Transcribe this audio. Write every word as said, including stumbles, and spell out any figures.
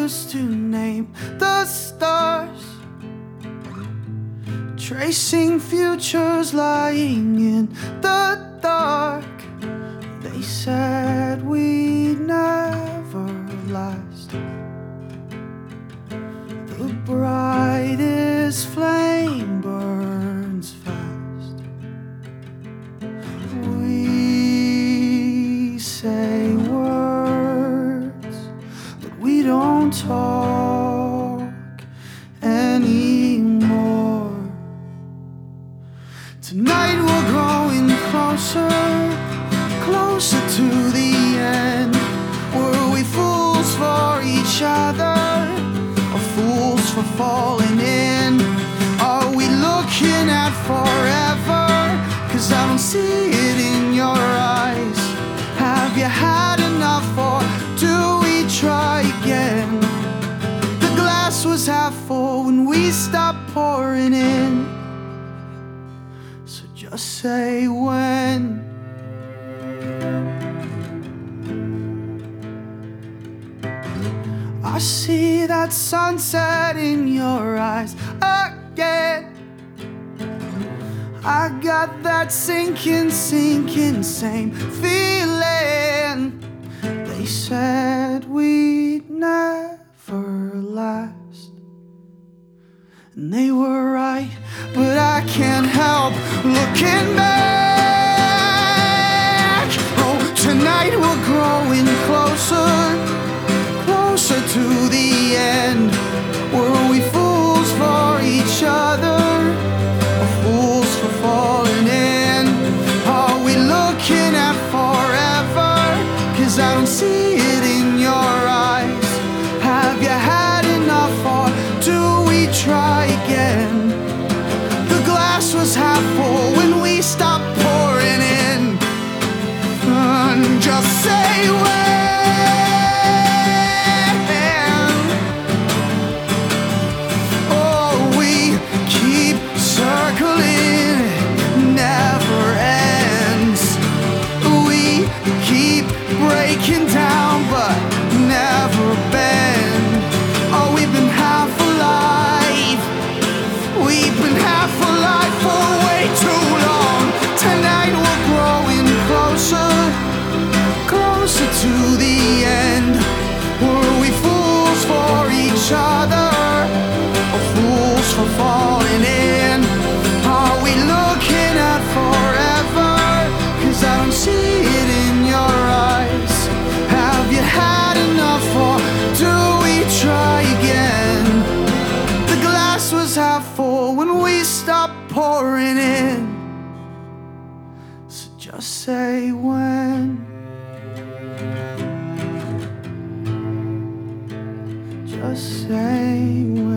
numbers to name the stars, tracing futures lying in the dark. They said we'd never last. The brightest flame burns fast. We say words, but we don't talk anymore. Tonight we're growing closer, closer to the end. Were we fools for each other, or fools for falling in? Are we looking at forever? 'Cause I don't see it in your eyes. Have you had enough, or do we try again? The glass was half full when we stopped pouring in. So just say when. I see that sunset in your eyes again. I got that sinking, sinking, same feeling. They said we'd never last, and they were right, but I can't help looking back. Oh, tonight we're growing closer, closer to the end. Were we fools for each other, or fools for falling in? Are we looking at forever? 'Cause I don't see it in your eyes. Have you had enough, or do we try again? The glass was half full when we stopped pouring in. And just say when. Circling, never ends. We keep breaking down, but never bend. Oh, we've been half alive. We've been half alive for way too long. Tonight we're growing closer, closer to the end. Were we fools for each other, or fools for falling in? Are we looking at forever? 'Cause I don't see it in your eyes. Have you had enough, or do we try again? The glass was half full when we stopped pouring in. So just say when. Just say when.